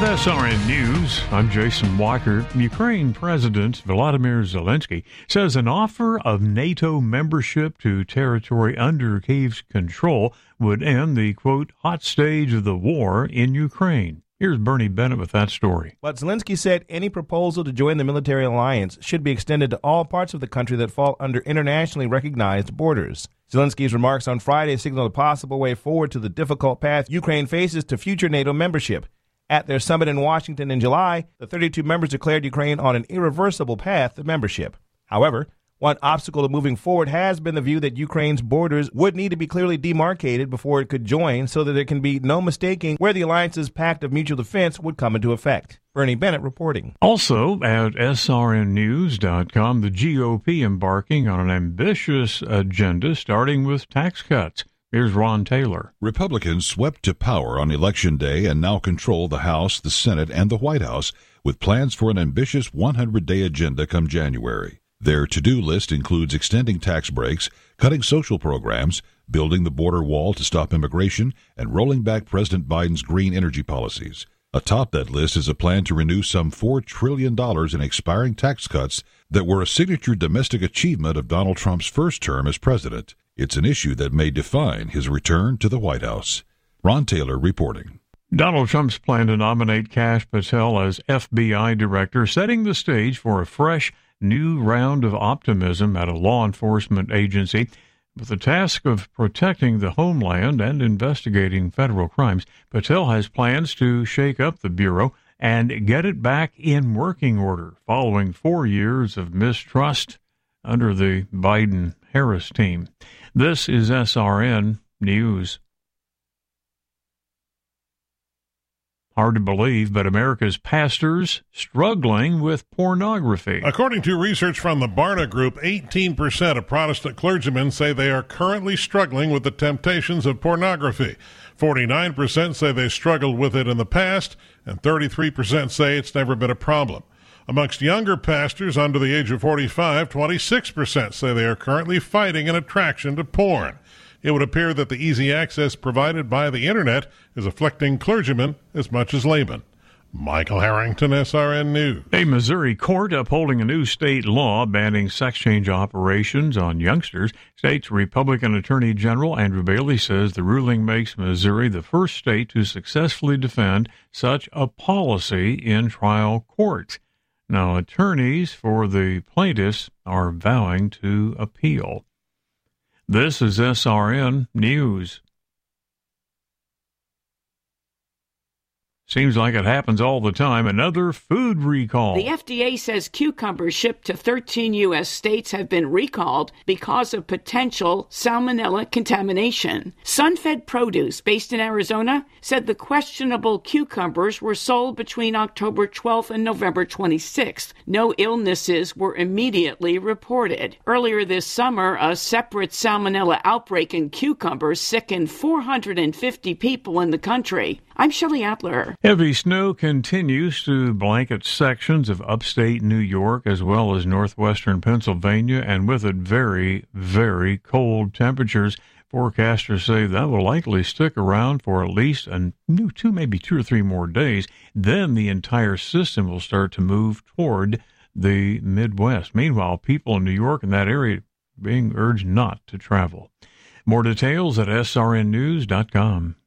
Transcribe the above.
With SRN News, I'm Jason Walker. Ukraine President Volodymyr Zelensky says an offer of NATO membership to territory under Kyiv's control would end the, quote, hot stage of the war in Ukraine. Here's Bernie Bennett with that story. But Zelensky said any proposal to join the military alliance should be extended to all parts of the country that fall under internationally recognized borders. Zelensky's remarks on Friday signaled a possible way forward to the difficult path Ukraine faces to future NATO membership. At their summit in Washington in July, the 32 members declared Ukraine on an irreversible path to membership. However, one obstacle to moving forward has been the view that Ukraine's borders would need to be clearly demarcated before it could join so that there can be no mistaking where the alliance's pact of mutual defense would come into effect. Bernie Bennett reporting. Also at srnnews.com, the GOP embarking on an ambitious agenda starting with tax cuts. Here's Ron Taylor. Republicans swept to power on Election Day and now control the House, the Senate, and the White House with plans for an ambitious 100-day agenda come January. Their to-do list includes extending tax breaks, cutting social programs, building the border wall to stop immigration, and rolling back President Biden's green energy policies. Atop that list is a plan to renew some $4 trillion in expiring tax cuts that were a signature domestic achievement of Donald Trump's first term as president. It's an issue that may define his return to the White House. Ron Taylor reporting. Donald Trump's plan to nominate Kash Patel as FBI director, setting the stage for a fresh new round of optimism at a law enforcement agency with the task of protecting the homeland and investigating federal crimes. Patel has plans to shake up the Bureau and get it back in working order following 4 years of mistrust under the Biden-Harris team. This is SRN News. Hard to believe, but America's pastors struggling with pornography. According to research from the Barna Group, 18% of Protestant clergymen say they are currently struggling with the temptations of pornography. 49% say they struggled with it in the past, and 33% say it's never been a problem. Amongst younger pastors under the age of 45, 26% say they are currently fighting an attraction to porn. It would appear that the easy access provided by the Internet is afflicting clergymen as much as laymen. Michael Harrington, SRN News. A Missouri court upholding a new state law banning sex change operations on youngsters. State's Republican Attorney General Andrew Bailey says the ruling makes Missouri the first state to successfully defend such a policy in trial courts. Now, attorneys for the plaintiffs are vowing to appeal. This is SRN News. Seems like it happens all the time. Another food recall. The FDA says cucumbers shipped to 13 U.S. states have been recalled because of potential salmonella contamination. Sunfed Produce, based in Arizona, said the questionable cucumbers were sold between October 12th and November 26th. No illnesses were immediately reported. Earlier this summer, a separate salmonella outbreak in cucumbers sickened 450 people in the country. I'm Shelley Adler. Heavy snow continues to blanket sections of upstate New York as well as northwestern Pennsylvania, and with it very, very cold temperatures. Forecasters say that will likely stick around for at least maybe 2 or 3 more days. Then the entire system will start to move toward the Midwest. Meanwhile, people in New York and that area are being urged not to travel. More details at srnnews.com.